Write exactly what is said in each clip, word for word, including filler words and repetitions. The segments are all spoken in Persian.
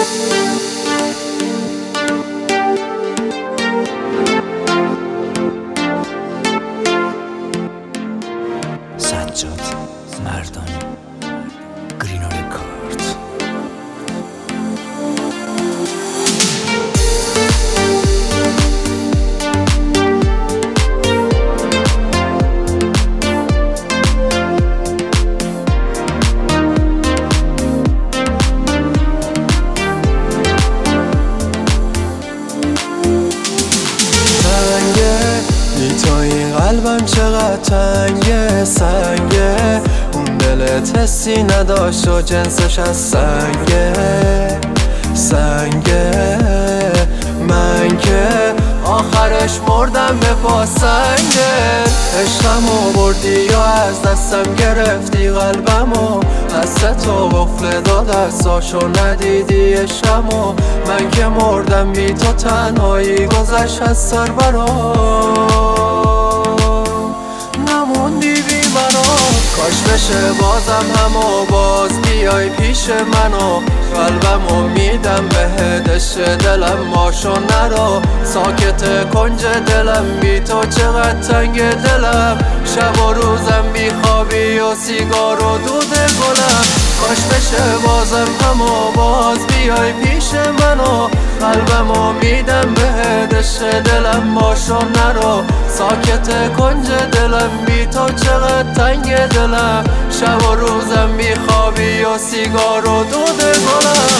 سجاد مردانی، گرینا رکارد. تا این قلبم چقدر تنگه سنگه، اون دلت حسی نداشت و جنسش از سنگه سنگه. من که آخرش مردم به پاسنگه. عشقمو بردی یا از دستم گرفتی قلبمو، دست تو قفل داد دستاشو ندیدی عشقمو. من که مردم بی تو تنهایی گذشت از سر برام، نموندی بی منو. کاش بشه بازم همو باز بیای پیش منو، قلبمو میدم بهت عشق دلم ماشو نرو. ساکت کنج دلم بی تو چقدر تنگ دلم، شب و روزم بی خوابی و سیگار و دود گلم. کاش بشه بازم همو باز بیای پیش منو، قلبمو میدم بهت عشق دلم ماشو نرو. ساکت کنج دلم بی تو چقدر تنگ دلم، شب و روزم بی خوابی و سیگار و دود گلم.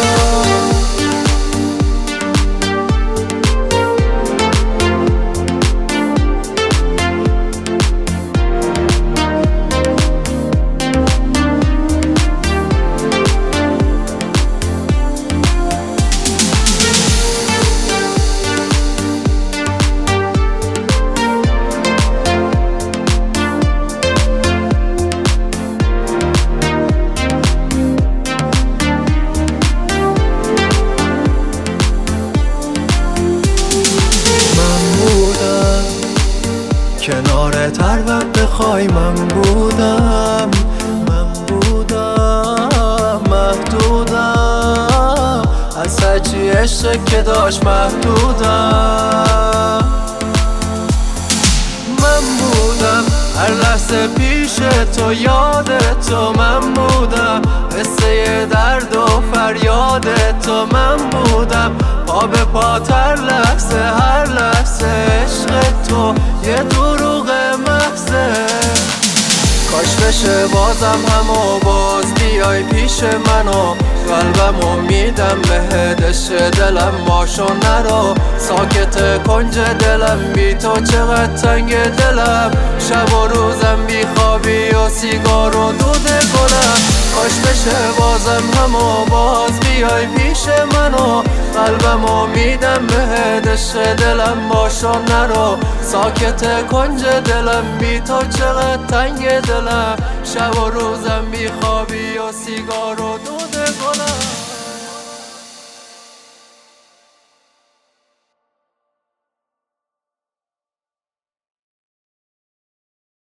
کنارت هر وقت بخوای من بودم، من بودم محدودم، از هرچی عشق که داشت محدودم. من بودم هر لحظه پیش تو یاد تو، من بودم قصه درد و فریاد تو، من بودم پا به پات هر لحظه هر لحظه. عشق تو یه دروغ محضه. کاش بشه بازم همو باز بیای پیش منو، قلبمو میدم بهت عشق دلم ماشو نرو. ساکت کنج دلم بی تو چقدر تنگ دلم، شب و روزم بی خوابی و سیگار و دود گلم. کاش بشه بازم همو باز بیای پیش منو، قلبمو میدم بهت عشق دلم ماشو نرو. ساکت کنج دلم بی تو چقدر تنگ دلم، شب و روزم بی خوابی و سیگار و